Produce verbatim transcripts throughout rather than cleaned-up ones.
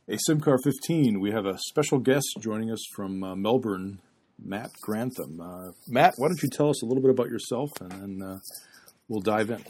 A SIMCAR fifteen, we have a special guest joining us from uh, Melbourne, Matt Grantham. Uh, Matt, why don't you tell us a little bit about yourself, and then uh, we'll dive in.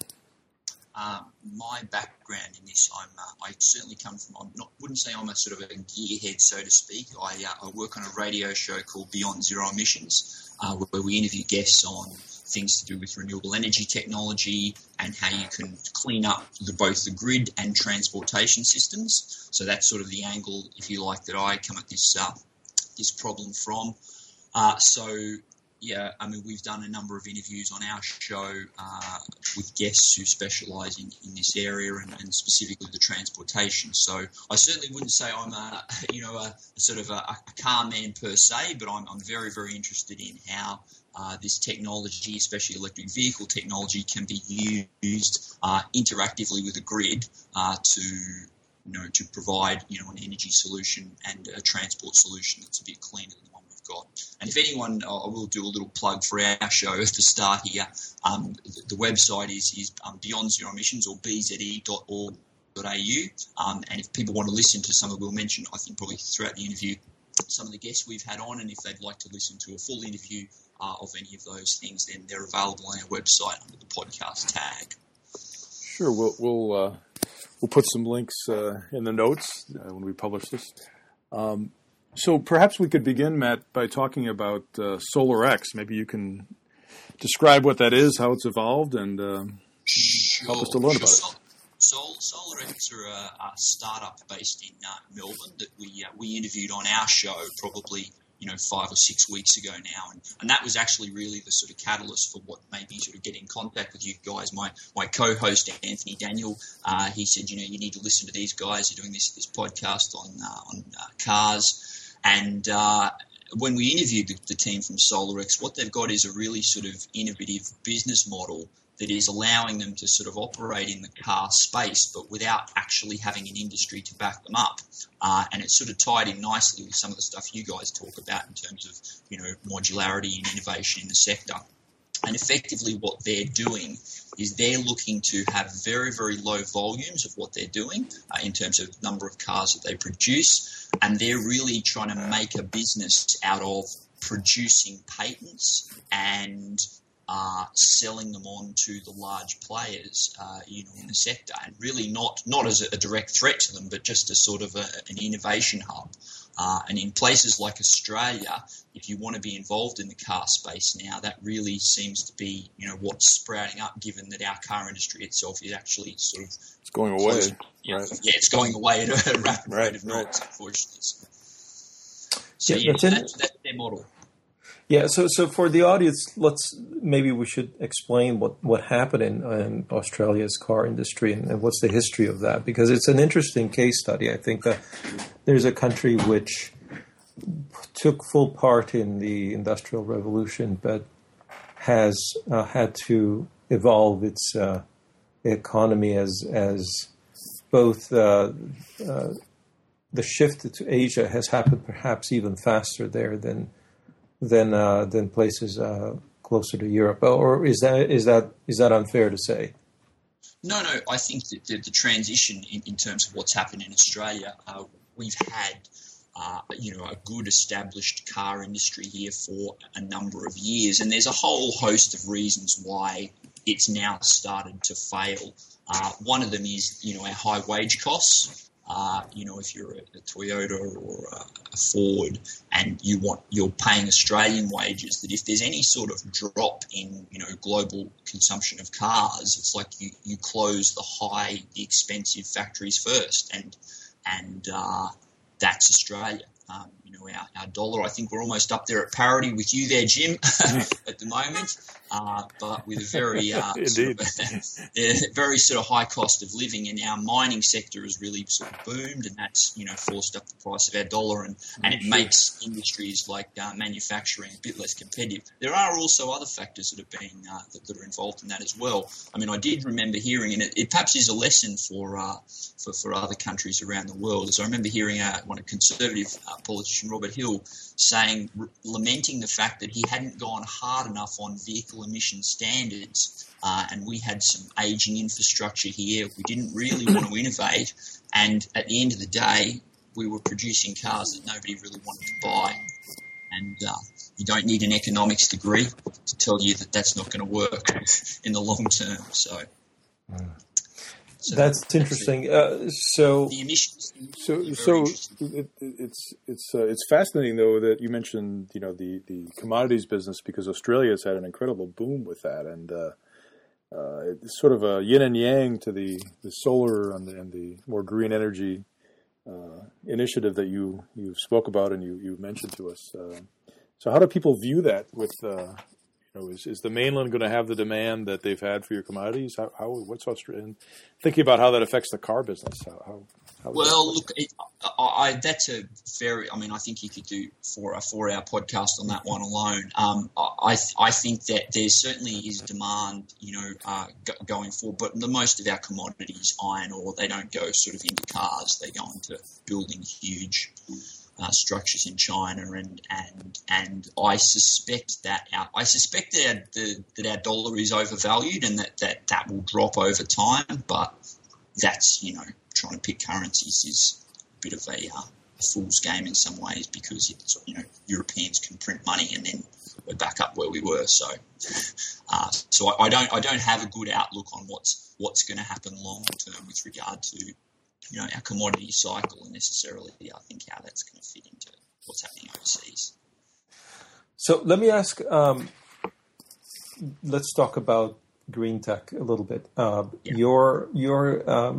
Uh, my background in this, I'm, uh, I certainly come from, I not wouldn't say I'm a sort of a gearhead, so to speak. I, uh, I work on a radio show called Beyond Zero Emissions, uh, where we interview guests on things to do with renewable energy technology and how you can clean up the, both the grid and transportation systems. So that's sort of the angle, if you like, that I come at this uh, this problem from. Uh, so, yeah, I mean, we've done a number of interviews on our show uh, with guests who specialise in, in this area and, and specifically the transportation. So I certainly wouldn't say I'm a, you know, a, a sort of a, a car man per se, but I'm, I'm very, very interested in how Uh, this technology, especially electric vehicle technology, can be used uh, interactively with a grid uh, to, you know, to provide, you know, an energy solution and a transport solution that's a bit cleaner than the one we've got. And if anyone, I will do a little plug for our show to start here. Um, the, the website is is um, Beyond Zero Emissions, or b z e dot org dot a u. Um, and if people want to listen to some of, we'll mention, I think probably throughout the interview, some of the guests we've had on, and if they'd like to listen to a full interview uh, of any of those things, then they're available on our website under the podcast tag. Sure, we'll we'll, uh, we'll put some links uh, in the notes uh, when we publish this. Um, so perhaps we could begin, Matt, by talking about uh, SolarX. Maybe you can describe what that is, how it's evolved, and uh, sure, help us to learn sure. about it. Sol, SolarX are a, a startup based in uh, Melbourne that we uh, we interviewed on our show probably you know five or six weeks ago now, and, and that was actually really the sort of catalyst for what made me sort of get in contact with you guys. My my co-host Anthony Daniel, uh, he said, you know, you need to listen to these guys. They're doing this this podcast on uh, on uh, cars, and uh, when we interviewed the, the team from SolarX, what they've got is a really sort of innovative business model that is allowing them to sort of operate in the car space, but without actually having an industry to back them up. Uh, and it's sort of tied in nicely with some of the stuff you guys talk about in terms of, you know, modularity and innovation in the sector. And effectively what they're doing is they're looking to have very, very low volumes of what they're doing uh, in terms of number of cars that they produce. And they're really trying to make a business out of producing patents and Uh, selling them on to the large players, uh, you know, in the sector, and really not not as a, a direct threat to them, but just as sort of a, an innovation hub. Uh, and in places like Australia, if you want to be involved in the car space now, that really seems to be, you know, what's sprouting up. Given that our car industry itself is actually sort of it's going away, yeah, right? Yeah, it's going away at a rapid right, rate of knots, right. unfortunately. So yeah, yeah, that's, that's, that's their model. Yeah, so so for the audience, let's maybe we should explain what, what happened in, in Australia's car industry and, and what's the history of that, because it's an interesting case study. I think that there's a country which took full part in the Industrial Revolution, but has uh, had to evolve its uh, economy as as both uh, uh, the shift to Asia has happened perhaps even faster there than. than uh, than places uh, closer to Europe, or is that is that is that unfair to say? No, no. I think that the, the transition in, in terms of what's happened in Australia, uh, we've had uh, you know a good established car industry here for a number of years, and there's a whole host of reasons why it's now started to fail. Uh, one of them is you know our high wage costs. Uh, you know, if you're a, a Toyota or a, a Ford and you want, you're paying Australian wages, that if there's any sort of drop in, you know, global consumption of cars, it's like you, you close the high, the expensive factories first. And, and, uh, that's Australia. Um, you know, our, our dollar, I think we're almost up there at parity with you there, Jim, at the moment, uh, but with a very, uh, sort of, very sort of high cost of living, and our mining sector has really sort of boomed, and that's, you know, forced up the price of our dollar, and, and it makes industries like uh, manufacturing a bit less competitive. There are also other factors that have been, uh, that, that are involved in that as well. I mean, I did remember hearing, and it, it perhaps is a lesson for, uh, for, for other countries around the world, as I remember hearing uh, one a conservative uh, politician, Robert Hill, saying, lamenting the fact that he hadn't gone hard enough on vehicle emission standards, uh, and we had some aging infrastructure here. We didn't really want to innovate, and at the end of the day, we were producing cars that nobody really wanted to buy. And uh, you don't need an economics degree to tell you that that's not going to work in the long term. So, so that's, that's interesting. Uh, so the emissions. So, so it, it's it's uh, it's fascinating though that you mentioned you know the, the commodities business, because Australia has had an incredible boom with that, and uh, uh, it's sort of a yin and yang to the, the solar and the, and the more green energy Uh, initiative that you you spoke about and you, you mentioned to us. Uh, so how do people view that? With uh, you know, is, is the mainland going to have the demand that they've had for your commodities? How, how what's Australia? Thinking about how that affects the car business. How, how, how well, look, it, I, I, that's a very. I mean, I think you could do for a four-hour podcast on that one alone. Um, I I think that there certainly is demand, you know, uh, go, going forward. But the most of our commodities, iron ore, they don't go sort of into cars. They go into building huge uh, structures in China, and and and I suspect that our I suspect that our, the, that our dollar is overvalued, and that, that that will drop over time. But that's, you know, trying to pick currencies is a bit of a, uh, a fool's game in some ways, because it's, you know, Europeans can print money and then we're back up where we were. So, uh, so I, I don't I don't have a good outlook on what's what's going to happen long term with regard to, you know, our commodity cycle, and necessarily I think how that's going to fit into what's happening overseas. So let me ask. Um, let's talk about green tech a little bit. Uh, yeah. Your your um,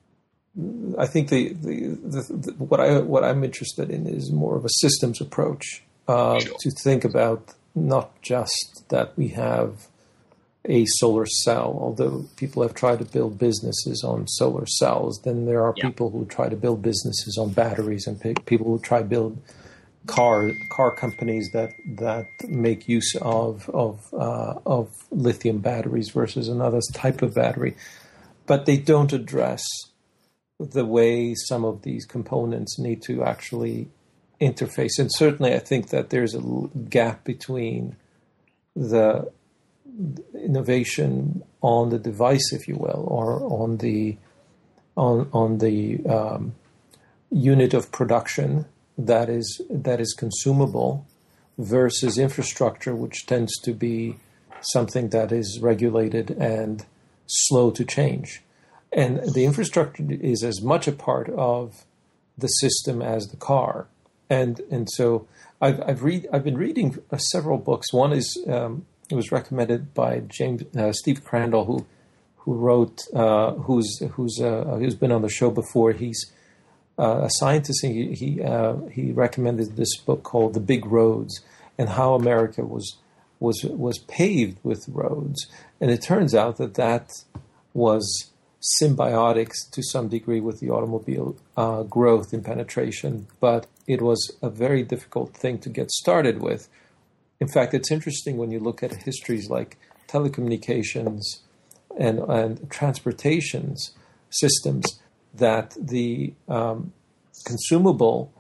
I think the, the, the, the what I what I'm interested in is more of a systems approach uh, sure. to think about not just that we have a solar cell, although people have tried to build businesses on solar cells. Then there are yeah. people who try to build businesses on batteries, and people who try to build car car companies that that make use of of uh, of lithium batteries versus another type of battery, but they don't address the way some of these components need to actually interface. And certainly, I think that there's a gap between the innovation on the device, if you will, or on the on on the um, unit of production that is that is consumable versus infrastructure, which tends to be something that is regulated and slow to change. And the infrastructure is as much a part of the system as the car. And and so I've I've read I've been reading uh, several books. One is um, it was recommended by James uh, Steve Crandall, who who wrote uh, who's who's uh, who's been on the show before. He's uh, a scientist. And he he uh, he recommended this book called The Big Roads, and how America was was was paved with roads. And it turns out that that was symbiotic to some degree with the automobile uh, growth and penetration, but it was a very difficult thing to get started with. In fact, it's interesting when you look at histories like telecommunications and, and transportations systems, that the um, consumable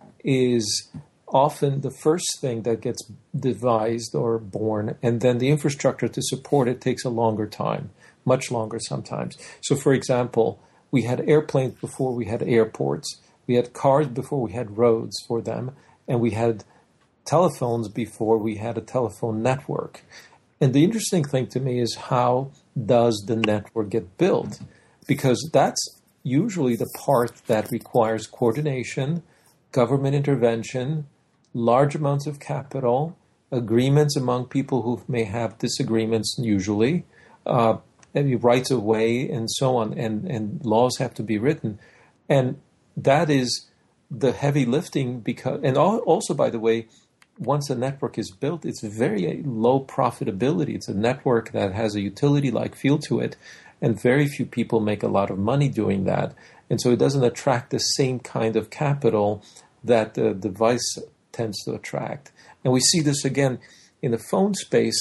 is often the first thing that gets devised or born, and then the infrastructure to support it takes a longer time. Much longer sometimes. So, for example, we had airplanes before we had airports. We had cars before we had roads for them. And we had telephones before we had a telephone network. And the interesting thing to me is, how does the network get built? Because that's usually the part that requires coordination, government intervention, large amounts of capital, agreements among people who may have disagreements usually, uh, maybe rights of way, and so on, and, and laws have to be written. And that is the heavy lifting, because, and also, by the way, once a network is built, it's very low profitability. It's a network that has a utility-like feel to it, and very few people make a lot of money doing that. And so it doesn't attract the same kind of capital that the device tends to attract. And we see this again in the phone space,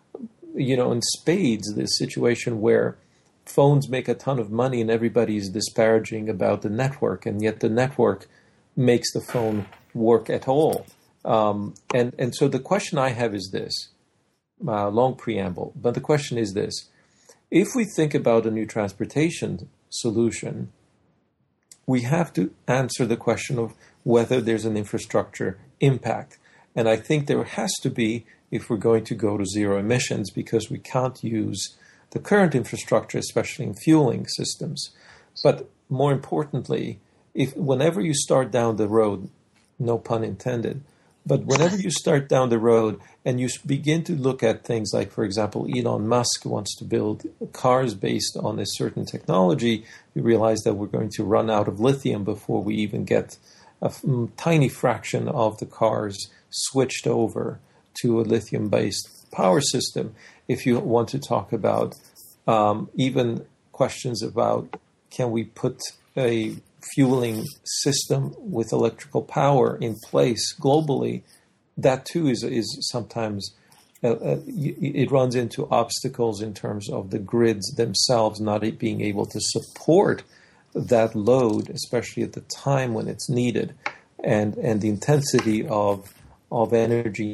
you know, in spades, this situation where phones make a ton of money and everybody is disparaging about the network, and yet the network makes the phone work at all. Um, and, and so the question I have is this, uh, long preamble, but the question is this. If we think about a new transportation solution, we have to answer the question of whether there's an infrastructure impact. And I think there has to be if we're going to go to zero emissions, because we can't use the current infrastructure, especially in fueling systems. But more importantly, if whenever you start down the road, no pun intended, but whenever you start down the road and you begin to look at things like, for example, Elon Musk wants to build cars based on a certain technology, you realize that we're going to run out of lithium before we even get a f- tiny fraction of the cars switched over to a lithium-based power system. If you want to talk about um, even questions about can we put a fueling system with electrical power in place globally, that too is is sometimes uh, uh, it runs into obstacles in terms of the grids themselves not being able to support that load, especially at the time when it's needed, and and the intensity of of energy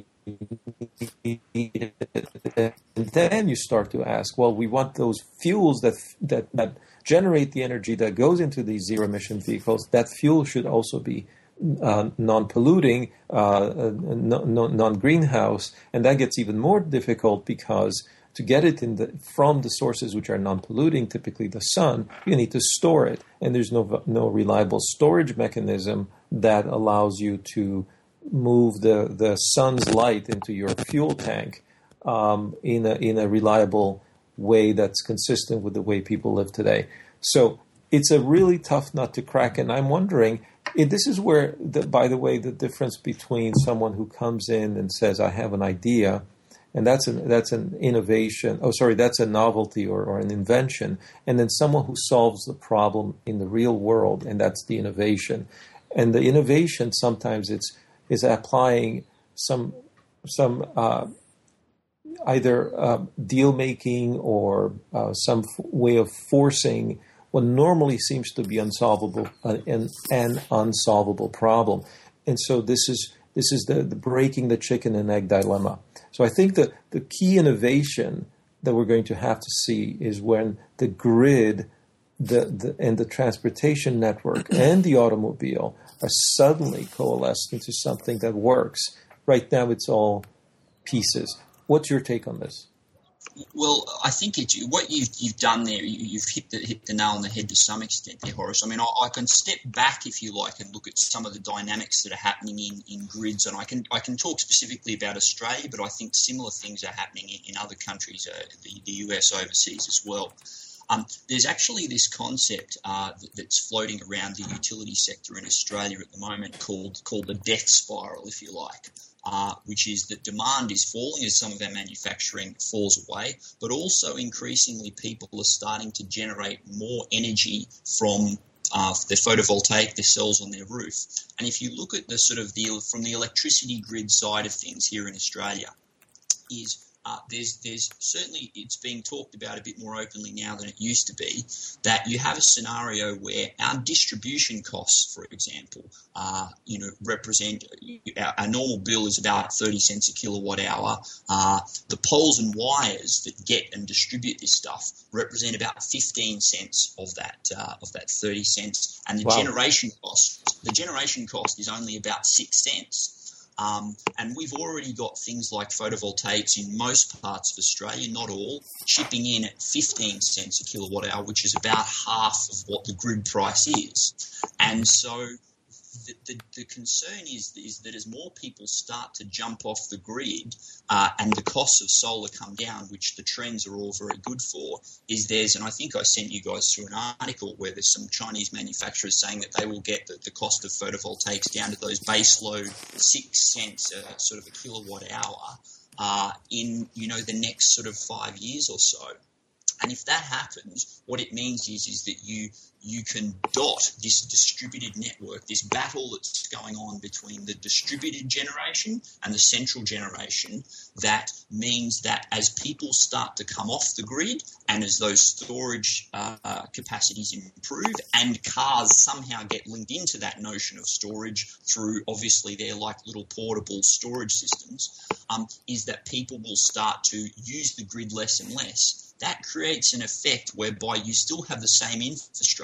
needed. And then you start to ask, well, we want those fuels that that that generate the energy that goes into these zero-emission vehicles. That fuel should also be uh, non-polluting, uh, non- non-greenhouse, and that gets even more difficult because to get it in the, from the sources which are non-polluting, typically the sun, you need to store it, and there's no no reliable storage mechanism that allows you to move the, the sun's light into your fuel tank um, in a in a reliable way that's consistent with the way people live today. So it's a really tough nut to crack, and I'm wondering, if this is where, the, by the way, the difference between someone who comes in and says, I have an idea, and that's an, that's an innovation, oh, sorry, that's a novelty or, or an invention, and then someone who solves the problem in the real world, and that's the innovation. And the innovation sometimes it's is applying some some uh, either uh, deal making or uh, some f- way of forcing what normally seems to be unsolvable, uh, an, an unsolvable problem. And so this is this is the, the breaking the chicken and egg dilemma. So I think that the key innovation that we're going to have to see is when the grid the, the and the transportation network and the automobile are suddenly coalesced into something that works. Right now it's all pieces. What's your take on this? Well, I think it's, what you've, you've done there, you, you've hit the, hit the nail on the head to some extent there, Horace. I mean, I, I can step back, if you like, and look at some of the dynamics that are happening in, in grids, and I can I can talk specifically about Australia, but I think similar things are happening in, in other countries, uh, the, the U S, overseas as well. Um, there's actually this concept uh, that, that's floating around the utility sector in Australia at the moment called called the death spiral, if you like. Uh, which is that demand is falling as some of our manufacturing falls away, but also increasingly people are starting to generate more energy from uh, the photovoltaic, the cells on their roof. And if you look at the sort of the from the electricity grid side of things here in Australia, is Uh, there's, there's certainly, it's being talked about a bit more openly now than it used to be, that you have a scenario where our distribution costs, for example, uh, you know, represent, our, our normal bill is about thirty cents a kilowatt hour. Uh, the poles and wires that get and distribute this stuff represent about fifteen cents of that, uh, of that thirty cents. And the Wow. generation cost, the generation cost is only about six cents. Um, and we've already got things like photovoltaics in most parts of Australia, not all, chipping in at fifteen cents a kilowatt hour, which is about half of what the grid price is. And so the, the, the concern is, is that as more people start to jump off the grid uh, and the costs of solar come down, which the trends are all very good for, is there's, and I think I sent you guys through an article where there's some Chinese manufacturers saying that they will get the, the cost of photovoltaics down to those base load six cents uh, sort of a kilowatt hour uh, in, you know, the next sort of five years or so. And if that happens, what it means is, is that you you can dot this distributed network, this battle that's going on between the distributed generation and the central generation. That means that as people start to come off the grid and as those storage uh, capacities improve and cars somehow get linked into that notion of storage through, obviously, their like little portable storage systems, um, is that people will start to use the grid less and less. That creates an effect whereby you still have the same infrastructure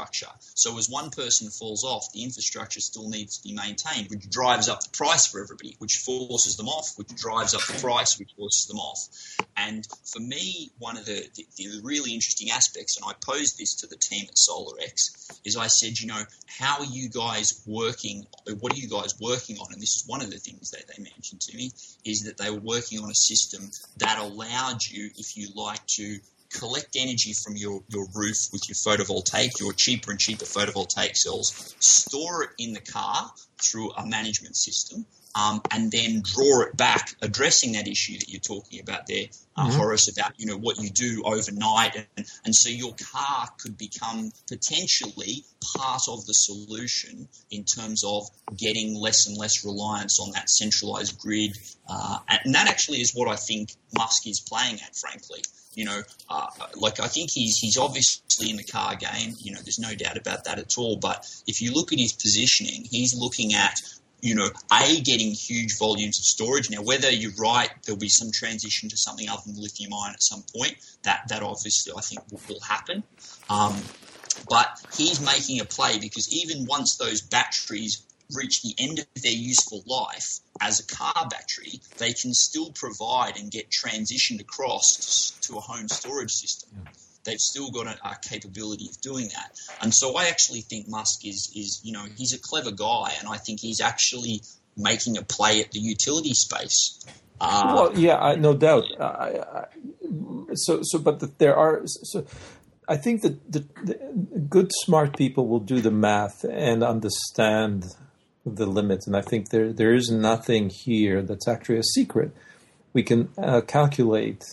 infrastructure. So as one person falls off, the infrastructure still needs to be maintained, which drives up the price for everybody, which forces them off, which drives up the price, which forces them off. And for me, one of the, the, the really interesting aspects, and I posed this to the team at SolarX, is I said, you know, how are you guys working, what are you guys working on? And this is one of the things that they mentioned to me, is that they were working on a system that allowed you, if you like, to collect energy from your, your roof with your photovoltaic, your cheaper and cheaper photovoltaic cells, store it in the car through a management system, um, and then draw it back, addressing that issue that you're talking about there, uh, mm-hmm. Horace, about, you know, what you do overnight. And, and so your car could become potentially part of the solution in terms of getting less and less reliance on that centralized grid. Uh, and that actually is what I think Musk is playing at, frankly. You know, uh, like I think he's he's obviously in the car game. You know, there's no doubt about that at all. But if you look at his positioning, he's looking at, you know, A, getting huge volumes of storage. Now, whether you're right, there'll be some transition to something other than lithium ion at some point. That that obviously I think will, will happen. Um, but he's making a play because even once those batteries reach the end of their useful life as a car battery, they can still provide and get transitioned across to a home storage system. Yeah. They've still got a, a capability of doing that. And so I actually think Musk is, is, you know, he's a clever guy, and I think he's actually making a play at the utility space. Uh, well, yeah, I, no doubt. I, I, so, so, but the, there are, so I think that the, the good, smart people will do the math and understand the limits, and I think there there is nothing here that's actually a secret. We can uh, calculate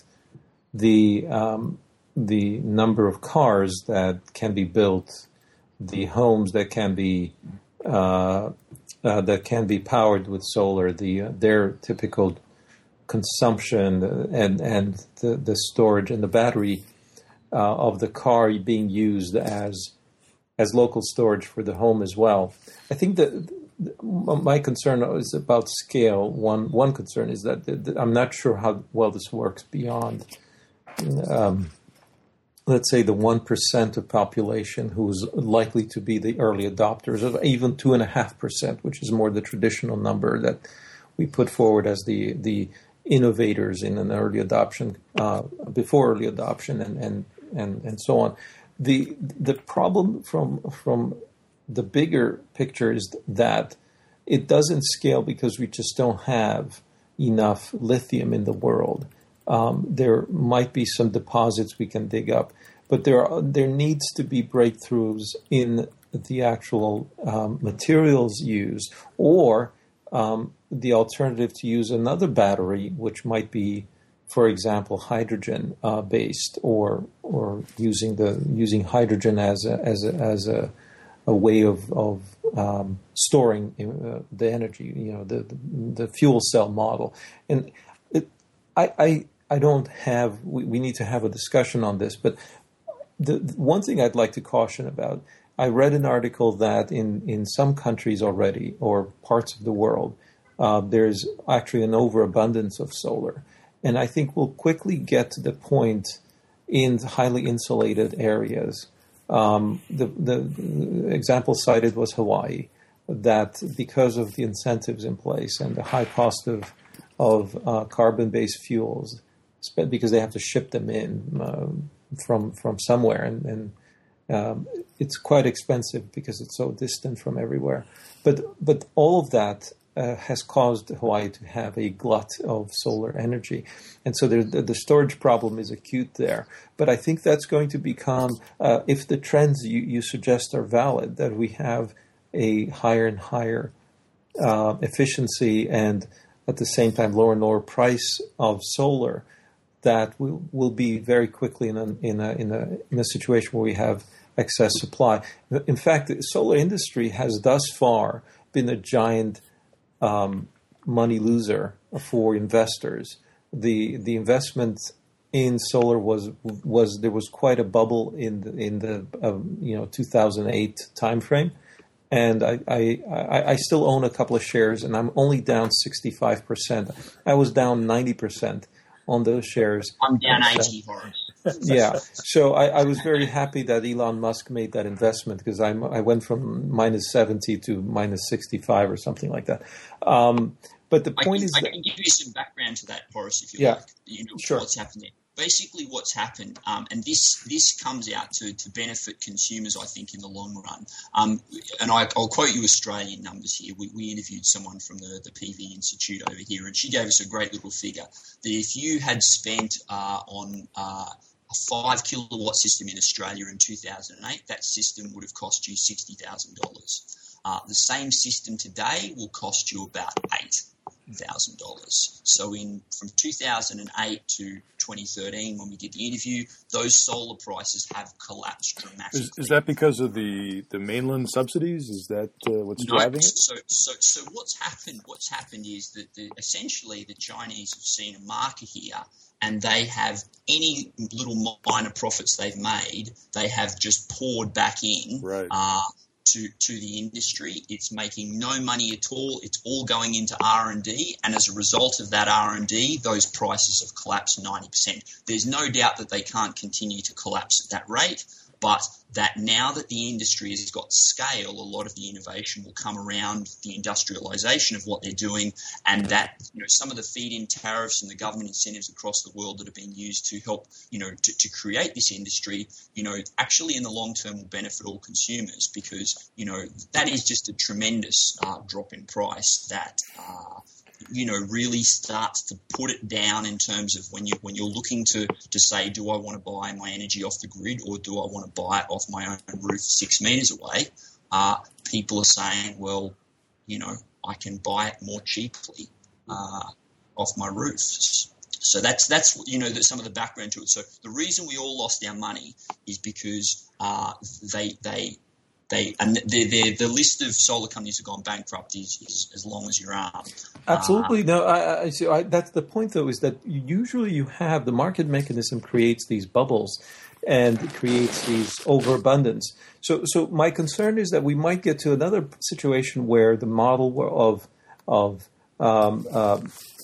the um, the number of cars that can be built, the homes that can be uh, uh, that can be powered with solar, the uh, their typical consumption, and and the, the storage and the battery uh, of the car being used as as local storage for the home as well. I think that. My concern is about scale. One one concern is that, that I'm not sure how well this works beyond, um, let's say, the one percent of population who's likely to be the early adopters, of even two and a half percent, which is more the traditional number that we put forward as the the innovators in an early adoption, uh, before early adoption, and and and and so on. The the problem from from the bigger picture is that it doesn't scale because we just don't have enough lithium in the world. Um, there might be some deposits we can dig up, but there are, there needs to be breakthroughs in the actual um, materials used, or um, the alternative to use another battery, which might be, for example, hydrogen uh, based, or or using the using hydrogen as a as a as a a way of, of um, storing uh, the energy, you know, the, the the fuel cell model. And it, I, I I don't have, we, we need to have a discussion on this, but the, the one thing I'd like to caution about, I read an article that in, in some countries already, or parts of the world, uh, there's actually an overabundance of solar. And I think we'll quickly get to the point in highly insulated areas. Um, the, the, the example cited was Hawaii, that because of the incentives in place and the high cost of of uh, carbon-based fuels, because they have to ship them in uh, from from somewhere, and, and um, it's quite expensive because it's so distant from everywhere. But but all of that uh, has caused Hawaii to have a glut of solar energy. And so the, the storage problem is acute there. But I think that's going to become, uh, if the trends you, you suggest are valid, that we have a higher and higher uh, efficiency and at the same time lower and lower price of solar, that will will be very quickly in a, in a, in a, in a situation where we have excess supply. In fact, the solar industry has thus far been a giant um, money loser for investors. The the investment in solar was was there was quite a bubble in the, in the uh, you know two thousand eight timeframe, and I, I I I still own a couple of shares, and I'm only down sixty-five percent. I was down ninety percent on those shares. I'm down eighty, Horace. Yeah. So I, I was very happy that Elon Musk made that investment because I I went from minus seventy to minus sixty-five or something like that. Um, but the point I can, is, I that, can give you some background to that, Boris, if you yeah, like. You know sure. what's happened there. Basically, what's happened, um, and this this comes out to, to benefit consumers, I think, in the long run. Um, and I, I'll quote you Australian numbers here. We, we interviewed someone from the, the P V Institute over here, and she gave us a great little figure that if you had spent uh, on uh, a five kilowatt system in Australia in two thousand eight, that system would have cost you sixty thousand dollars. Uh, the same system today will cost you about eight thousand dollars. So in from two thousand eight to twenty thirteen, when we did the interview, those solar prices have collapsed dramatically. Is, is that because of the, the mainland subsidies? Is that uh, what's no, driving it? So, so, so what's happened? What's happened is that the, essentially the Chinese have seen a market here, and they have any little minor profits they've made, they have just poured back in. Right. Uh, To, to the industry. It's making no money at all. It's all going into R and D, and as a result of that R and D, those prices have collapsed ninety percent. There's no doubt that they can't continue to collapse at that rate, but that now that the industry has got scale, a lot of the innovation will come around the industrialization of what they're doing, and that, you know, some of the feed-in tariffs and the government incentives across the world that have been used to help, you know, to, to create this industry, you know, actually in the long term will benefit all consumers, because, you know, that is just a tremendous uh, drop in price that uh, you know, really starts to put it down in terms of when you when you're looking to to say, do I want to buy my energy off the grid, or do I want to buy it off my own roof six meters away? Uh, people are saying, well, you know, I can buy it more cheaply uh, off my roofs. So that's that's you know the, some of the background to it. So the reason we all lost our money is because uh, they they. They and the, the the list of solar companies that have gone bankrupt is, is as long as your arm. Absolutely, uh, no. I, I see. I, that's the point, though, is that usually you have the market mechanism creates these bubbles, and it creates these overabundance. So, so my concern is that we might get to another situation where the model of of um, uh,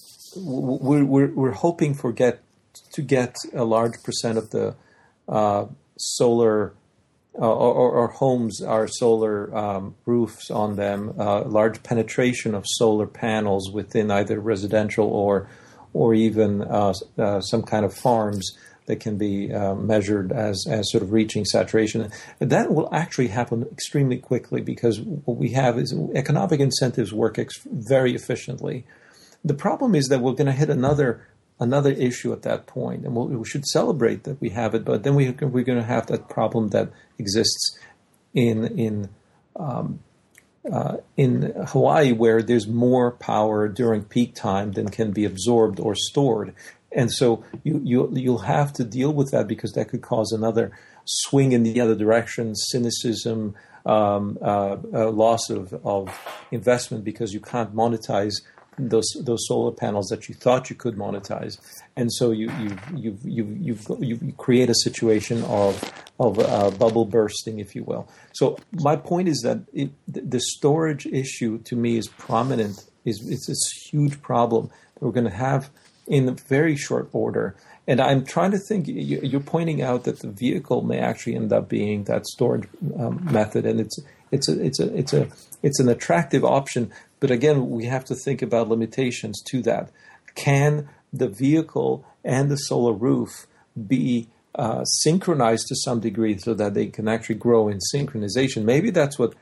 we're, we're we're hoping for get to get a large percent of the uh, solar. Uh, or, or homes are solar um, roofs on them, uh, large penetration of solar panels within either residential or or even uh, uh, some kind of farms that can be uh, measured as, as sort of reaching saturation. And that will actually happen extremely quickly, because what we have is economic incentives work ex- very efficiently. The problem is that we're going to hit another another issue at that point, and we'll, we should celebrate that we have it, but then we, we're going to have that problem that exists in in um, uh, in Hawaii, where there's more power during peak time than can be absorbed or stored, and so you you you'll have to deal with that, because that could cause another swing in the other direction, cynicism, um, uh, uh, loss of of investment, because you can't monetize those those solar panels that you thought you could monetize, and so you you you you you you create a situation of of uh, bubble bursting, if you will. So my point is that it, the storage issue to me is prominent. Is it's this huge problem that we're going to have in a very short order. And I'm trying to think. You're pointing out that the vehicle may actually end up being that storage um, method, and it's it's a it's a it's a it's an attractive option. But again, we have to think about limitations to that. Can the vehicle and the solar roof be uh, synchronized to some degree so that they can actually grow in synchronization? Maybe that's what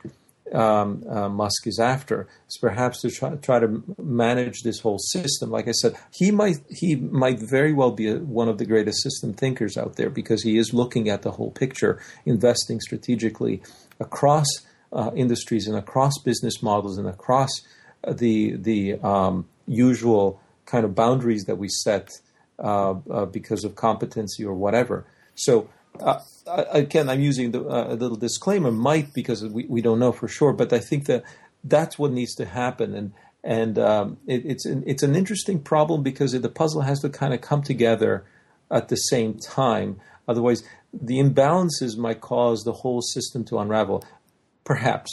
um, uh, Musk is after, is perhaps to try, try to manage this whole system. Like I said, he might he might very well be a, one of the greatest system thinkers out there, because he is looking at the whole picture, investing strategically across Uh, industries and across business models and across uh, the the um, usual kind of boundaries that we set uh, uh, because of competency or whatever. So uh, again, I'm using the, uh, a little disclaimer, might, because we, we don't know for sure, but I think that that's what needs to happen. And and um, it, it's an, it's an interesting problem, because the puzzle has to kind of come together at the same time. Otherwise, the imbalances might cause the whole system to unravel. Perhaps,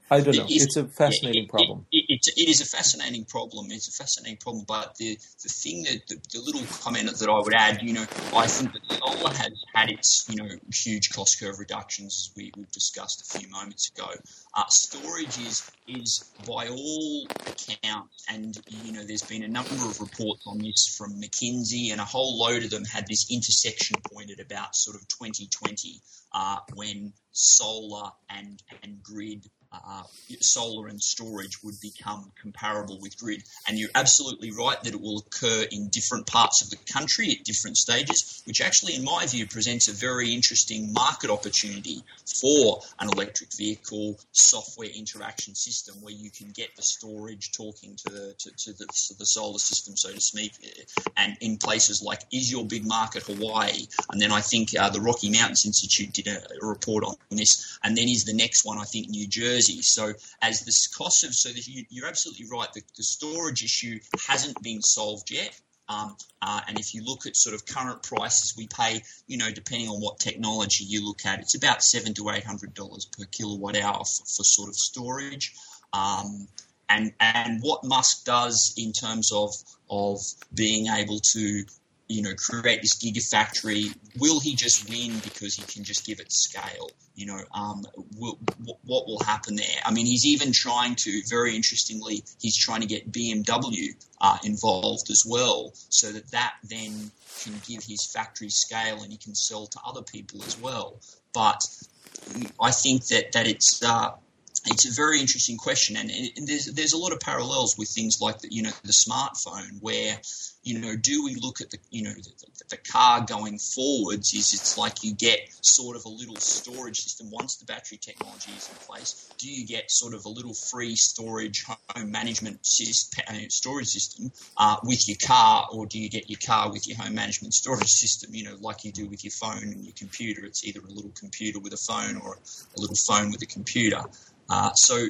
I don't know. If, it's a fascinating it, problem. It, it, it, it is a fascinating problem. It's a fascinating problem. But the, the thing that the, the little comment that I would add, you know, I think that solar has had its, you know, huge cost curve reductions as we, we've discussed a few moments ago. Uh, storage is is by all accounts, and you know, there's been a number of reports on this from McKinsey, and a whole load of them had this intersection point at about sort of twenty twenty, uh, when solar and and grid. Uh, solar and storage would become comparable with grid. And you're absolutely right that it will occur in different parts of the country at different stages, which actually, in my view, presents a very interesting market opportunity for an electric vehicle software interaction system where you can get the storage talking to the, to, to the, to the solar system, so to speak. And in places like, is your big market Hawaii? And then I think uh, the Rocky Mountains Institute did a, a report on this. And then is the next one, I think, New Jersey. So as this cost of, so you, you're absolutely right, the, the storage issue hasn't been solved yet. Um, uh, and if you look at sort of current prices, we pay, you know, depending on what technology you look at, it's about seven to eight hundred dollars per kilowatt hour for, for sort of storage. Um, and and what Musk does in terms of of being able to, you know, create this gigafactory, will he just win because he can just give it scale? You know, um, will, what will happen there? I mean, he's even trying to, very interestingly, he's trying to get B M W uh, involved as well, so that that then can give his factory scale and he can sell to other people as well. But I think that that it's uh, it's a very interesting question, and, and there's there's a lot of parallels with things like the, you know, the smartphone, where, you know, do we look at the, you know, the, the car going forwards is it's like you get sort of a little storage system once the battery technology is in place. Do you get sort of a little free storage home management system, storage system uh, with your car, or do you get your car with your home management storage system, you know, like you do with your phone and your computer? It's either a little computer with a phone or a little phone with a computer. Uh, so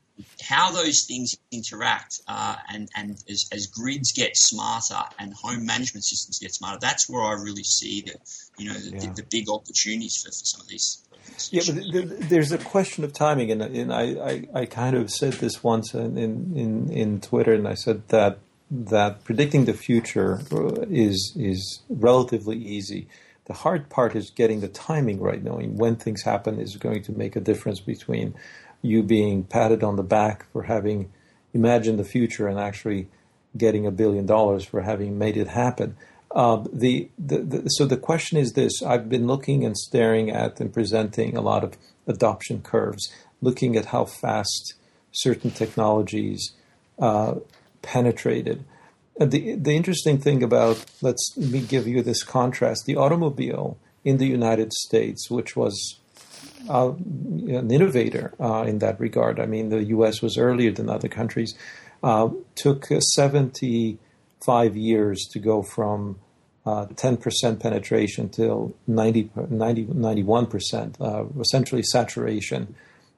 how those things interact uh, and, and as, as grids get smarter and home management systems get smarter, that's where I really see the, you know, the, yeah. the, the big opportunities for, for some of these. Yeah, but the, the, there's a question of timing, and, and I, I, I kind of said this once in, in, in Twitter, and I said that that predicting the future is is relatively easy. The hard part is getting the timing right, knowing when things happen is going to make a difference between you being patted on the back for having imagined the future and actually getting a billion dollars for having made it happen. Uh, the, the, the so the question is this: I've been looking and staring at and presenting a lot of adoption curves, looking at how fast certain technologies uh, penetrated. And the the interesting thing about, let's let me give you this contrast: the automobile in the United States, which was Uh, an innovator uh, in that regard. I mean, the U S was earlier than other countries. Uh, took uh, seventy-five years to go from uh, ten percent penetration till ninety, ninety, ninety-one percent, uh, essentially saturation.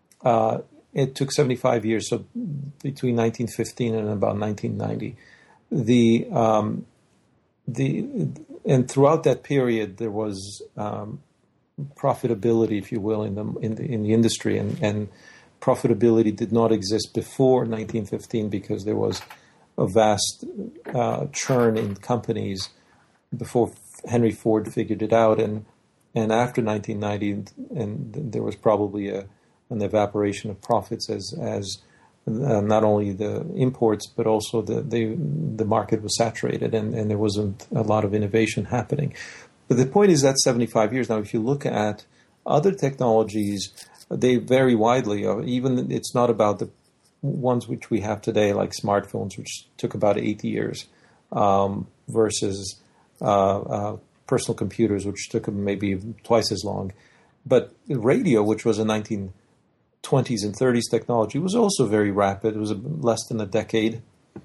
Uh, it took seventy-five years, so between nineteen fifteen and about nineteen ninety. The um, the and throughout that period, there was um, profitability, if you will, in the in the in the industry, and, and profitability did not exist before nineteen fifteen because there was a vast uh, churn in companies before Henry Ford figured it out, and and after nineteen ninety, and there was probably a an evaporation of profits as as uh, not only the imports but also the the, the market was saturated, and, and there wasn't a lot of innovation happening. But the point is that seventy-five years. Now, if you look at other technologies, they vary widely. Even it's not about the ones which we have today, like smartphones, which took about eight years, um, versus uh, uh, personal computers, which took maybe twice as long. But radio, which was a nineteen twenties and thirties technology, was also very rapid. It was less than a decade.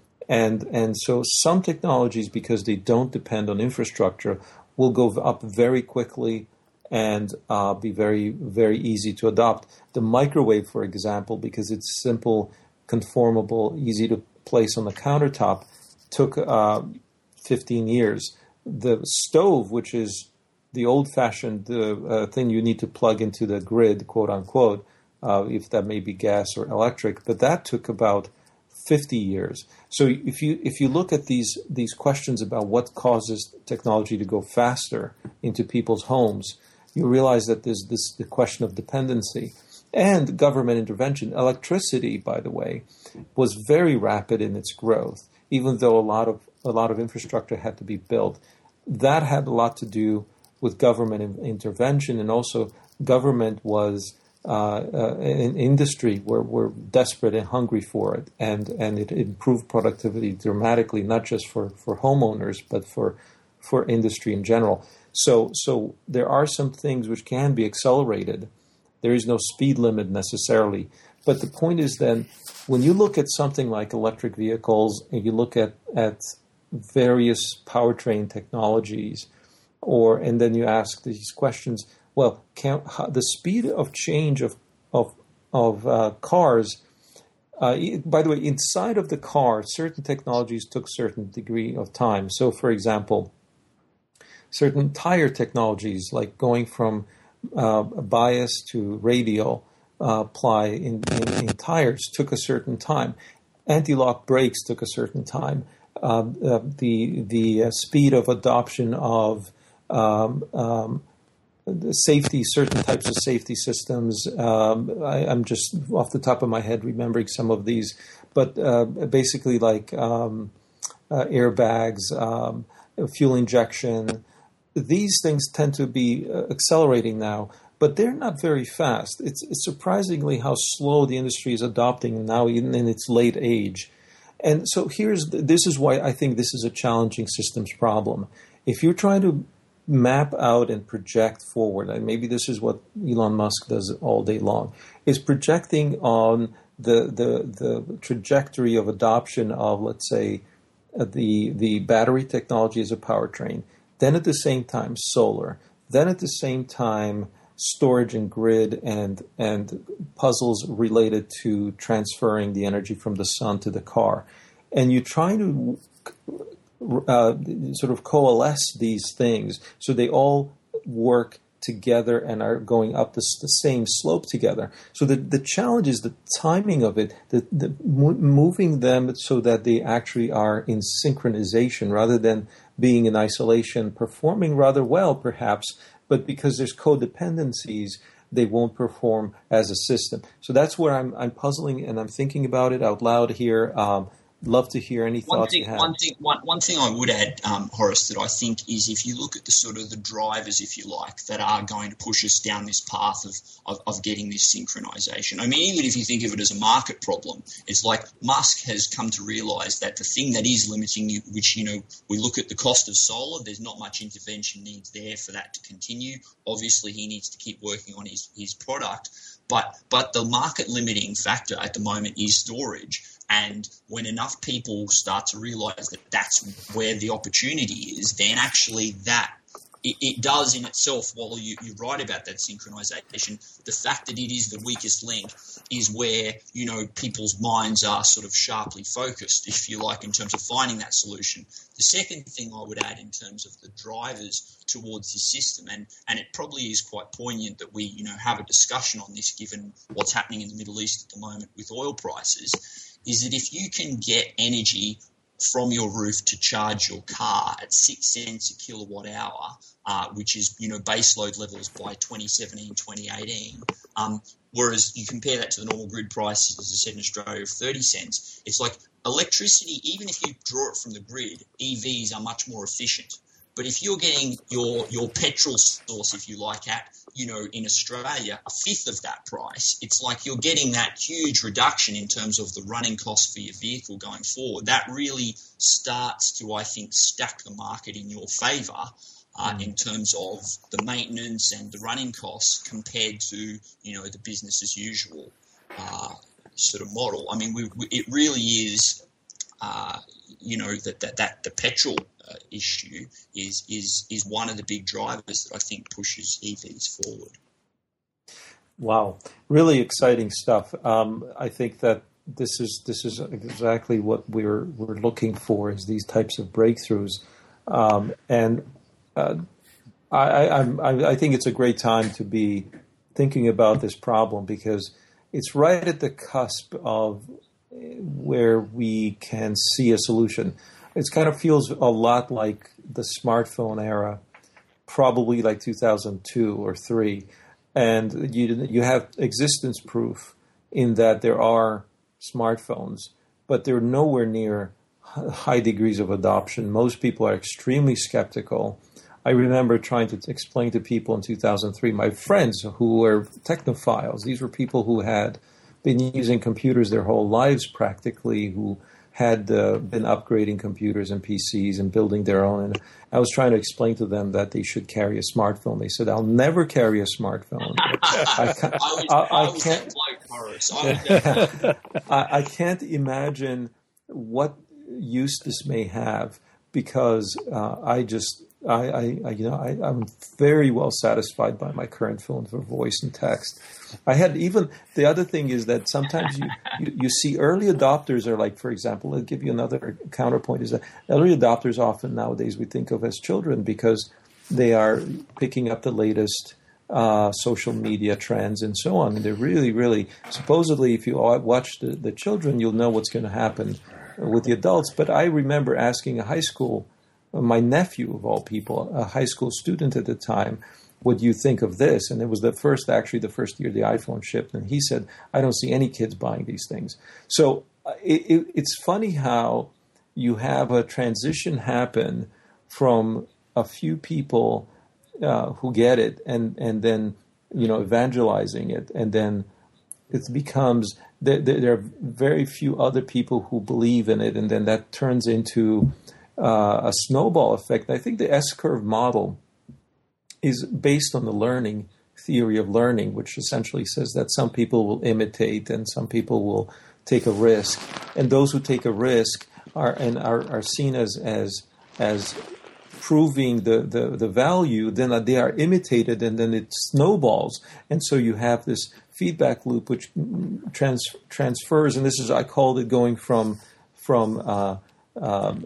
And and so some technologies, because they don't depend on infrastructure, will go up very quickly and uh, be very, very easy to adopt. The microwave, for example, because it's simple, conformable, easy to place on the countertop, took uh, fifteen years. The stove, which is the old-fashioned uh, uh, thing you need to plug into the grid, quote unquote, uh, if that may be gas or electric, but that took about fifty years. So if you if you look at these these questions about what causes technology to go faster into people's homes, you realize that there's this the question of dependency and government intervention. Electricity, by the way, was very rapid in its growth, even though a lot of a lot of infrastructure had to be built. That had a lot to do with government in, intervention, and also government was uh, uh, an industry where we're desperate and hungry for it, and and it improved productivity dramatically, not just for, for homeowners, but for for industry in general. So so there are some things which can be accelerated. There is no speed limit necessarily, but the point is then when you look at something like electric vehicles and you look at at various powertrain technologies, or and then you ask these questions. Well, can, how, the speed of change of of of uh, cars. Uh, by the way, inside of the car, certain technologies took certain degree of time. So, for example, certain tire technologies, like going from uh, bias to radial uh, ply in, in, in tires, took a certain time. Anti-lock brakes took a certain time. Uh, uh, the the uh, speed of adoption of um, um, The safety, certain types of safety systems. Um, I, I'm just off the top of my head remembering some of these, but uh, basically like um, uh, airbags, um, fuel injection. These things tend to be uh, accelerating now, but they're not very fast. It's, it's surprisingly how slow the industry is adopting now, even in its late age. And so here's this is why I think this is a challenging systems problem. If you're trying to map out and project forward, and maybe this is what Elon Musk does all day long, is projecting on the the, the trajectory of adoption of, let's say, uh, the the battery technology as a powertrain, then at the same time solar, then at the same time storage and grid and and puzzles related to transferring the energy from the sun to the car. And you try to Uh, sort of coalesce these things so they all work together and are going up the, the same slope together. So the, the challenge is the timing of it, the, the mo- moving them so that they actually are in synchronization rather than being in isolation, performing rather well perhaps, but because there's codependencies, they won't perform as a system. So that's where I'm, I'm puzzling and I'm thinking about it out loud here. Um, Love to hear any thoughts one thing, you have. One thing, one, one thing I would add, um, Horace, that I think is if you look at the sort of the drivers, if you like, that are going to push us down this path of, of, of getting this synchronization. I mean, even if you think of it as a market problem, it's like Musk has come to realize that the thing that is limiting you, which, you know, we look at the cost of solar, there's not much intervention needs there for that to continue. Obviously, he needs to keep working on his, his product. But but the market limiting factor at the moment is storage. And when enough people start to realize that that's where the opportunity is, then actually that it, it does in itself, while you, you're right about that synchronization, the fact that it is the weakest link is where, you know, people's minds are sort of sharply focused, if you like, in terms of finding that solution. The second thing I would add in terms of the drivers towards this system, and, and it probably is quite poignant that we, you know, have a discussion on this given what's happening in the Middle East at the moment with oil prices, is that if you can get energy from your roof to charge your car at six cents a kilowatt hour, uh, which is, you know, baseload levels by twenty seventeen, twenty eighteen, um, whereas you compare that to the normal grid prices, as I said, in Australia of thirty cents, it's like electricity, even if you draw it from the grid, E Vs are much more efficient. But if you're getting your your petrol source, if you like, at, you know, in Australia, a fifth of that price, it's like you're getting that huge reduction in terms of the running cost for your vehicle going forward. That really starts to, I think, stack the market in your favour uh, mm. in terms of the maintenance and the running costs compared to, you know, the business as usual uh, sort of model. I mean, we, we, it really is, uh, you know, that, that, that the petrol Uh, issue is is is one of the big drivers that I think pushes E Vs forward. Wow, really exciting stuff. Um, I think that this is this is exactly what we're we're looking for, is these types of breakthroughs, um, and uh, I, I, I I think it's a great time to be thinking about this problem, because it's right at the cusp of where we can see a solution. It kind of feels a lot like the smartphone era, probably like two thousand two or three. And you you have existence proof in that there are smartphones, but they're nowhere near high degrees of adoption. Most people are extremely skeptical. I remember trying to explain to people in two thousand three, my friends who were technophiles, these were people who had been using computers their whole lives practically, who had uh, been upgrading computers and P Cs and building their own. And I was trying to explain to them that they should carry a smartphone. They said, I'll never carry a smartphone. I can't, I, I, I, can't I, I can't imagine what use this may have, because uh, I just, I, I, I you know, I, I'm very well satisfied by my current phone for voice and text. I had even, the other thing is that sometimes you, you, you see early adopters are like, for example, I'll give you another counterpoint, is that early adopters often nowadays we think of as children because they are picking up the latest uh, social media trends and so on. And they're really, really, supposedly if you watch the, the children, you'll know what's going to happen with the adults. But I remember asking a high school, my nephew of all people, a high school student at the time, what do you think of this? And it was the first, actually the first year the iPhone shipped. And he said, I don't see any kids buying these things. So it, it, it's funny how you have a transition happen from a few people uh, who get it and, and then, you know, evangelizing it. And then it becomes, there, there are very few other people who believe in it. And then that turns into uh, a snowball effect. I think the S-curve model is based on the learning theory of learning, which essentially says that some people will imitate and some people will take a risk, and those who take a risk are and are, are seen as as as proving the, the, the value. Then they are imitated, and then it snowballs, and so you have this feedback loop which trans, transfers. And this is, I called it going from from uh, um,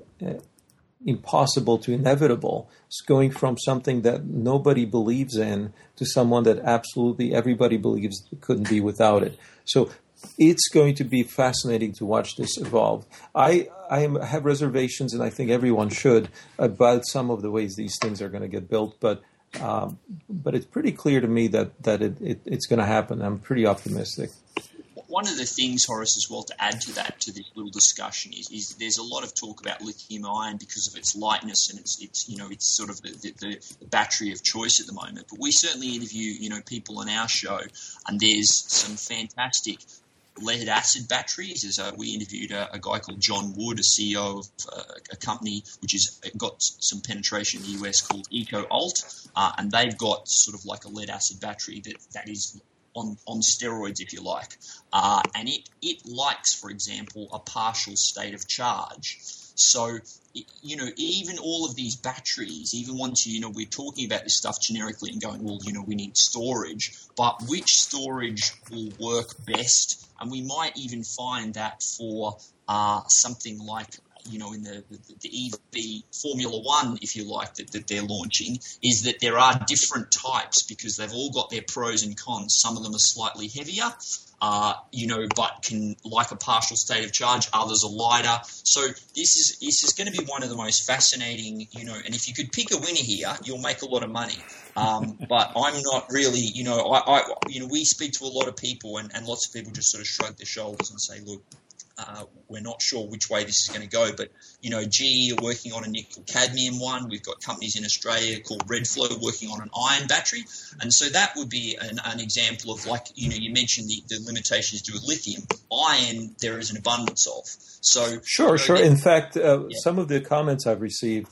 impossible to inevitable. It's going from something that nobody believes in to someone that absolutely everybody believes couldn't be without it. So it's going to be fascinating to watch this evolve. I, I am, have reservations, and I think everyone should, about some of the ways these things are going to get built. But um, but it's pretty clear to me that, that it, it, it's going to happen. I'm pretty optimistic. One of the things, Horace, as well, to add to that, to this little discussion, is, is there's a lot of talk about lithium ion because of its lightness and it's, it's you know, it's sort of the, the, the battery of choice at the moment. But we certainly interview, you know, people on our show, and there's some fantastic lead acid batteries. As uh, we interviewed a, a guy called John Wood, a C E O of uh, a company which has got some penetration in the U S called EcoAlt, uh, and they've got sort of like a lead acid battery that that is On, on steroids, if you like, uh, and it it likes, for example, a partial state of charge. So, it, you know, even all of these batteries, even once you, you know, we're talking about this stuff generically and going, well, you know, we need storage, but which storage will work best? And we might even find that for uh, something like, you know, in the, the, the E V Formula One, if you like, that, that they're launching, is that there are different types because they've all got their pros and cons. Some of them are slightly heavier, uh, you know, but can, like a partial state of charge. Others are lighter. So this is this is going to be one of the most fascinating, you know, and if you could pick a winner here, you'll make a lot of money. Um, but I'm not really, you know, I, I, you know, we speak to a lot of people, and, and lots of people just sort of shrug their shoulders and say, look, Uh, we're not sure which way this is going to go, but, you know, G E are working on a nickel-cadmium one. We've got companies in Australia called Redflow working on an iron battery. And so that would be an, an example of, like, you know, you mentioned the, the limitations to do with lithium. Iron, there is an abundance of. So Sure, you know, sure. that, in fact, uh, yeah. some of the comments I've received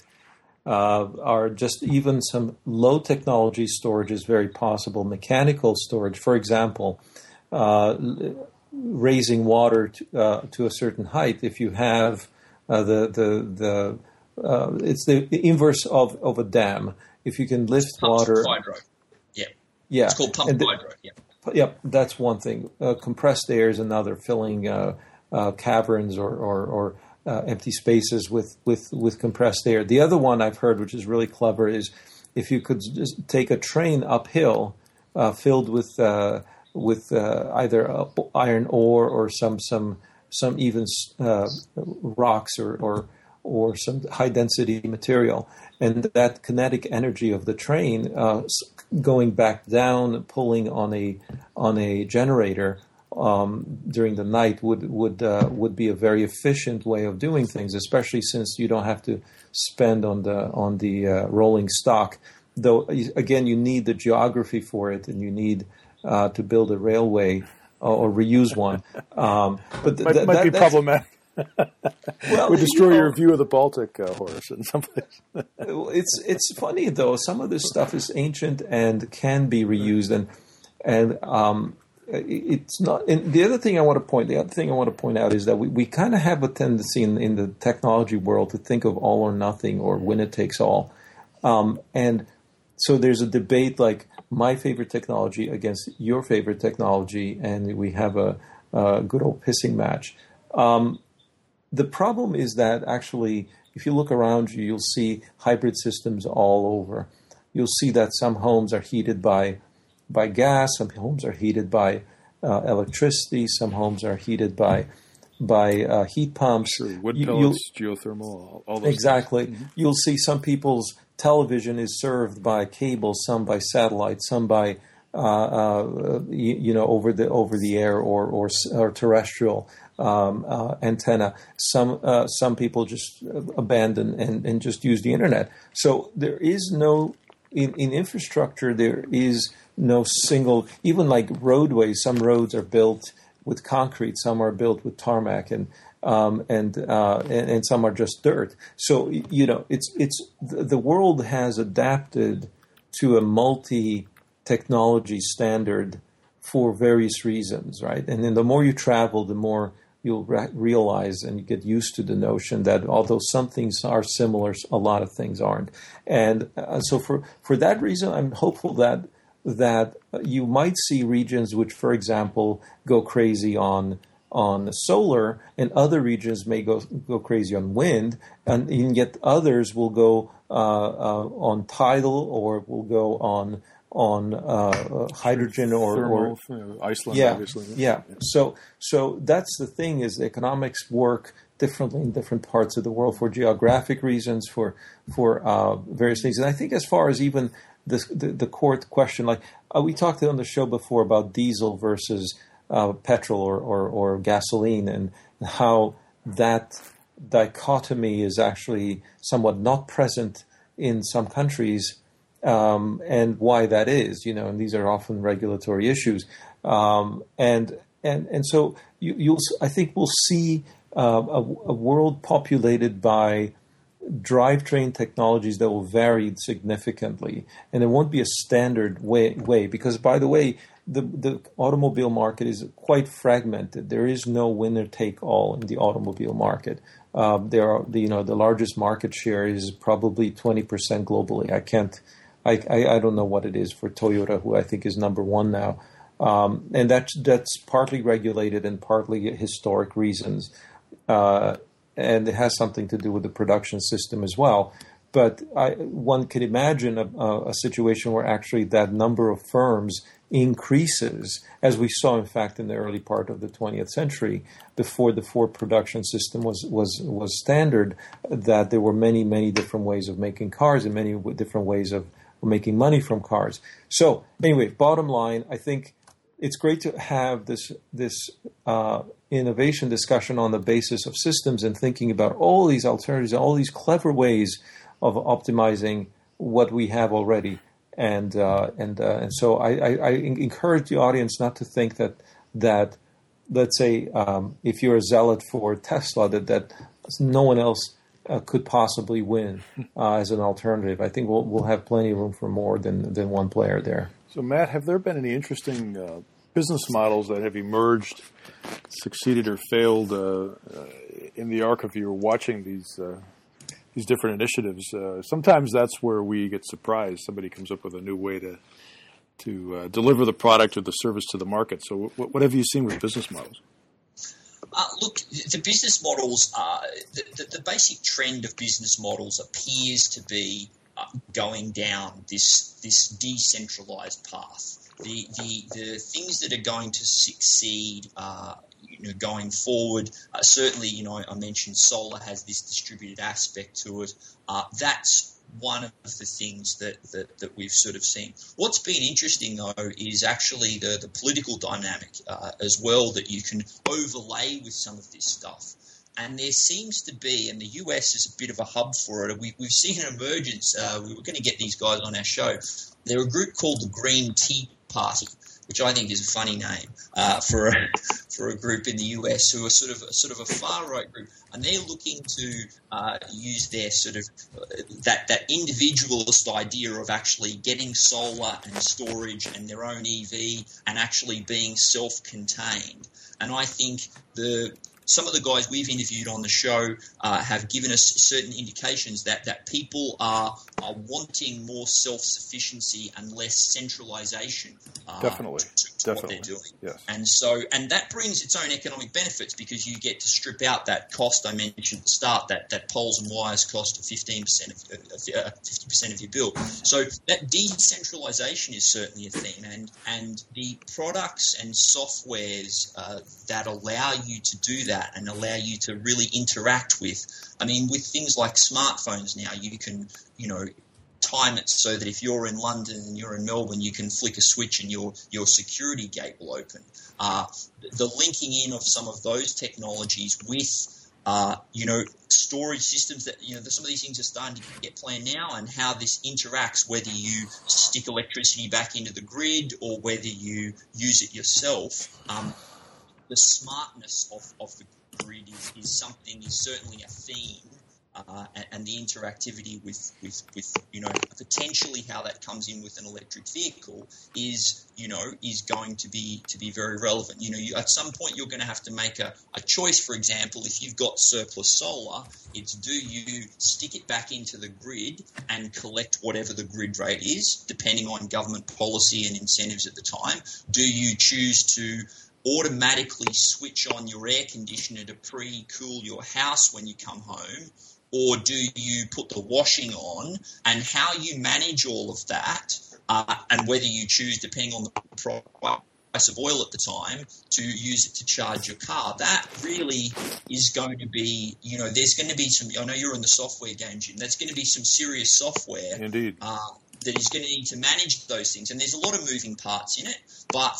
uh, are just even some low-technology storage is very possible. Mechanical storage, for example, uh raising water to, uh, to a certain height. If you have uh, the the the uh, it's the inverse of, of a dam. If you can lift Pumped water, hydro, yeah, yeah, it's called pumped the, hydro. Yeah, yep, that's one thing. Uh, compressed air is another. Filling uh, uh, caverns or or, or uh, empty spaces with, with with compressed air. The other one I've heard, which is really clever, is if you could just take a train uphill uh, filled with uh, with uh, either uh, iron ore or some some some even uh, rocks or, or or some high density material, and that kinetic energy of the train uh, going back down, pulling on a on a generator um, during the night would would uh, would be a very efficient way of doing things, especially since you don't have to spend on the on the uh, rolling stock. Though again, you need the geography for it, and you need uh, to build a railway or, or reuse one. Um, but th- might, th- might that, be that's, problematic. Well, would destroy you know, your view of the Baltic, uh, Horace, in some place. it's it's funny though. Some of this stuff is ancient and can be reused, and and um, it's not. And the other thing I want to point, the other thing I want to point out is that we, we kind of have a tendency in, in the technology world to think of all or nothing or winner takes all, um, and so there's a debate like my favorite technology against your favorite technology, and we have a, a good old pissing match. Um, The problem is that actually, if you look around you, you'll see hybrid systems all over. You'll see that some homes are heated by by gas, some homes are heated by uh, electricity, some homes are heated by by uh, heat pumps. Sure, wood You- pellets, geothermal, all, all those Exactly. things. You'll see some people's television is served by cable, some by satellite, some by uh, uh, you, you know over the over the air or or, or terrestrial. Um, uh, antenna. Some uh, some people just abandon and, and just use the internet. So there is no in, in infrastructure. There is no single. Even like roadways, some roads are built with concrete, some are built with tarmac, and um, and, uh, and and some are just dirt. So you know, it's it's the world has adapted to a multi technology standard for various reasons, right? And then the more you travel, the more you'll re- realize and you get used to the notion that although some things are similar, a lot of things aren't. And uh, so for, for that reason, I'm hopeful that that you might see regions which, for example, go crazy on on solar, and other regions may go go crazy on wind, and, and yet others will go uh, uh, on tidal or will go on on uh, hydrogen or, Thermal, or you know, Iceland, yeah, obviously. yeah. So, so that's the thing: is economics work differently in different parts of the world for geographic reasons, for for uh, various things. And I think, as far as even the the, the core question, like uh, we talked on the show before about diesel versus uh, petrol or, or or gasoline, and how that dichotomy is actually somewhat not present in some countries. Um, and why that is, you know, and these are often regulatory issues, um, and and and so you, you'll, I think, we'll see uh, a, a world populated by drivetrain technologies that will vary significantly, and it won't be a standard way. way because, by the way, the the automobile market is quite fragmented. There is no winner take all in the automobile market. Um, there are, the, you know, the largest market share is probably twenty percent globally. I can't. I, I, I don't know what it is for Toyota, who I think is number one now, um, and that's that's partly regulated and partly historic reasons, uh, and it has something to do with the production system as well. But I, one could imagine a, a situation where actually that number of firms increases, as we saw, in fact, in the early part of the twentieth century, before the Ford production system was was was standard. That there were many many different ways of making cars and many different ways of making money from cars. So anyway, bottom line, I think it's great to have this this uh, innovation discussion on the basis of systems and thinking about all these alternatives, all these clever ways of optimizing what we have already. And uh, and uh, and so I, I, I encourage the audience not to think that that let's say um, if you're a zealot for Tesla, that that no one else Uh, could possibly win uh, as an alternative. I think we'll we'll have plenty of room for more than than one player there. So, Matt, have there been any interesting uh, business models that have emerged, succeeded or failed uh, uh, in the arc of your watching these uh, these different initiatives? Uh, sometimes that's where we get surprised. Somebody comes up with a new way to to uh, deliver the product or the service to the market. So, what, what have you seen with business models? Uh, look, the business models, uh, the, the, the basic trend of business models appears to be uh, going down this this decentralized path. the the the things that are going to succeed, uh, you know, going forward. Uh, certainly, you know, I mentioned solar has this distributed aspect to it. Uh, that's one of the things that, that, that we've sort of seen. What's been interesting, though, is actually the, the political dynamic uh, as well that you can overlay with some of this stuff. And there seems to be, and the U S is a bit of a hub for it, we, we've seen an emergence. Uh, we were going to get these guys on our show. They're a group called the Green Tea Party, which I think is a funny name uh, for a, for a group in the U S who are sort of sort of a far right group, and they're looking to uh, use their sort of uh, that that individualist idea of actually getting solar and storage and their own E V and actually being self-contained. And I think the some of the guys we've interviewed on the show uh, have given us certain indications that, that people are are wanting more self-sufficiency and less centralisation. Uh, Definitely, to, to definitely. what they're doing. Yes. And so, and that brings its own economic benefits because you get to strip out that cost I mentioned at the start, that, that poles and wires cost of fifteen percent of uh, fifty percent of your bill. So that decentralisation is certainly a theme, and and the products and softwares uh, that allow you to do that and allow you to really interact with. I mean, with things like smartphones now, you can, you know, time it so that if you're in London and you're in Melbourne, you can flick a switch and your your security gate will open. Uh, the linking in of some of those technologies with, uh, you know, storage systems that, you know, some of these things are starting to get planned now, and how this interacts, whether you stick electricity back into the grid or whether you use it yourself. Um, the smartness of, of the grid is, is something, is certainly a theme. Uh, and, and the interactivity with, with, with, you know, potentially how that comes in with an electric vehicle is, you know, is going to be to be very relevant. You know, you, at some point you're going to have to make a, a choice. For example, if you've got surplus solar, it's do you stick it back into the grid and collect whatever the grid rate is, depending on government policy and incentives at the time? Do you choose to automatically switch on your air conditioner to pre-cool your house when you come home? Or do you put the washing on, and how you manage all of that, uh, and whether you choose, depending on the price of oil at the time, to use it to charge your car? That really is going to be, you know, there's going to be some, I know you're in the software game, Jim, there's going to be some serious software Indeed. Uh, that is going to need to manage those things. And there's a lot of moving parts in it, but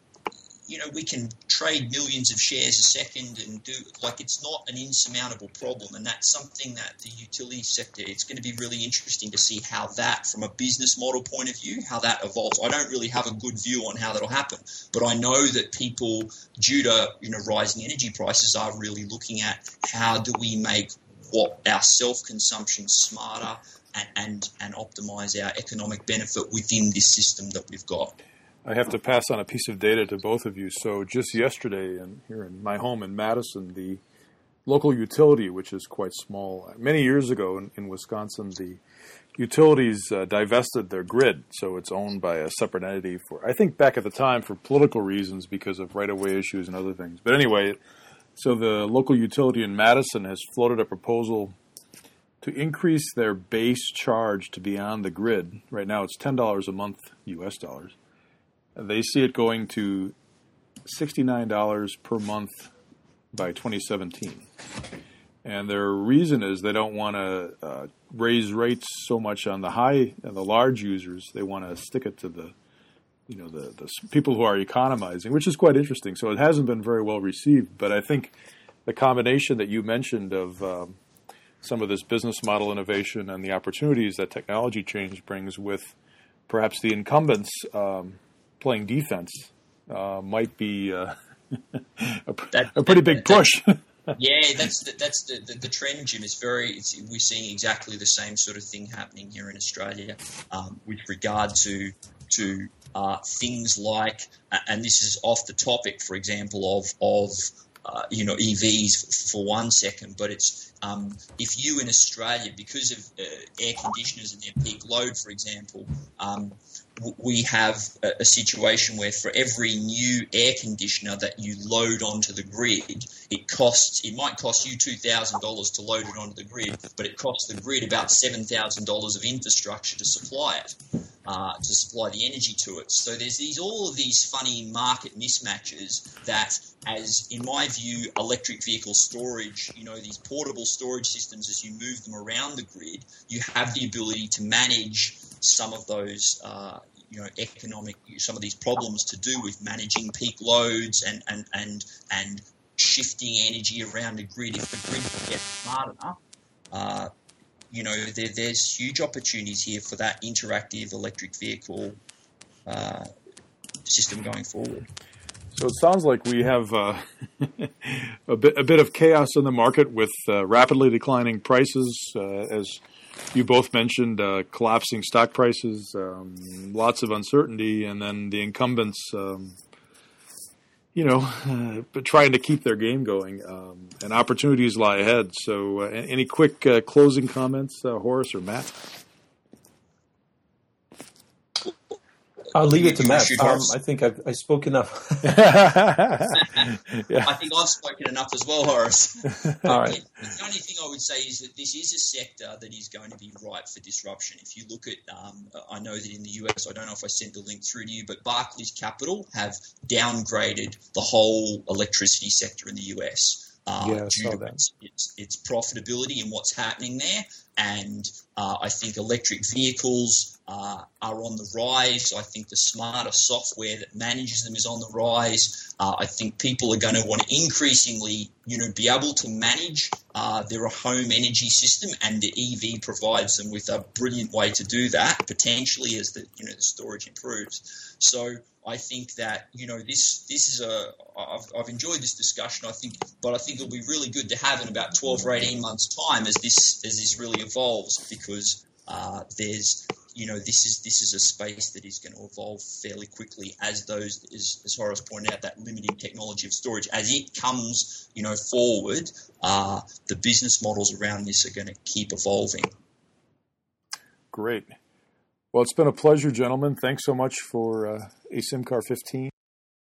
you know, we can trade millions of shares a second and do, like, it's not an insurmountable problem. And that's something that the utility sector, it's going to be really interesting to see how that, from a business model point of view, how that evolves. I don't really have a good view on how that'll happen, but I know that people, due to, you know, rising energy prices, are really looking at how do we make what our self-consumption smarter and, and, and optimize our economic benefit within this system that we've got. I have to pass on a piece of data to both of you. So just yesterday, and here in my home in Madison, the local utility, which is quite small, many years ago in, in Wisconsin, the utilities uh, divested their grid, so it's owned by a separate entity for, I think back at the time, for political reasons because of right-of-way issues and other things. But anyway, so the local utility in Madison has floated a proposal to increase their base charge to be on the grid. Right now it's ten dollars a month, U S dollars. They see it going to sixty-nine dollars per month by twenty seventeen. And their reason is they don't want to uh, raise rates so much on the high and the large users. They want to stick it to the, you know, the, the people who are economizing, which is quite interesting. So it hasn't been very well received. But I think the combination that you mentioned of um, some of this business model innovation and the opportunities that technology change brings with perhaps the incumbents um, playing defense uh, might be uh, a, that, a pretty that, big that, push. Yeah, that's the, that's the, the, the trend, Jim. Is very. It's, we're seeing exactly the same sort of thing happening here in Australia um, with regard to to uh, things like, and this is off the topic, for example, of of uh, you know E Vs for one second, but it's um, if you in Australia, because of uh, air conditioners and their peak load, for example. Um, we have a situation where for every new air conditioner that you load onto the grid, it costs, it might cost you two thousand dollars to load it onto the grid, but it costs the grid about seven thousand dollars of infrastructure to supply it. uh, to supply the energy to it. So there's these all of these funny market mismatches that, as in my view, electric vehicle storage, you know, these portable storage systems, as you move them around the grid, you have the ability to manage some of those, uh, you know, economic, some of these problems to do with managing peak loads and, and, and, and shifting energy around the grid. If the grid gets smart enough, uh, you know, there, there's huge opportunities here for that interactive electric vehicle uh, system going forward. So it sounds like we have uh, a bit a bit of chaos in the market with uh, rapidly declining prices, uh, as you both mentioned, uh, collapsing stock prices, um, lots of uncertainty, and then the incumbents, um, you know, uh, but trying to keep their game going, um, and opportunities lie ahead. So, uh, any quick uh, closing comments, uh, Horace or Matt? I'll leave it to Matt. Um, I think I've, I spoke enough. yeah. I think I've spoken enough as well, Horace. All right. The only thing I would say is that this is a sector that is going to be ripe for disruption. If you look at, um, I know that in the U S, I don't know if I sent the link through to you, but Barclays Capital have downgraded the whole electricity sector in the U S. Uh, yeah, I due saw to that. Its, its, its profitability and what's happening there. And uh, I think electric vehicles uh, are on the rise. I think the smarter software that manages them is on the rise. Uh, I think people are going to want to increasingly, you know, be able to manage uh, their home energy system, and the E V provides them with a brilliant way to do that, potentially as the, you know, the storage improves. So I think that, you know, this this is a I've, I've enjoyed this discussion. I think, but I think it'll be really good to have in about twelve or eighteen months' time as this as this really evolves, because uh, there's, you know, this is this is a space that is going to evolve fairly quickly as those, as, as Horace pointed out, that limiting technology of storage, as it comes, you know, forward, uh, the business models around this are going to keep evolving. Great. Well, it's been a pleasure, gentlemen. Thanks so much for uh, A S I M Car fifteen.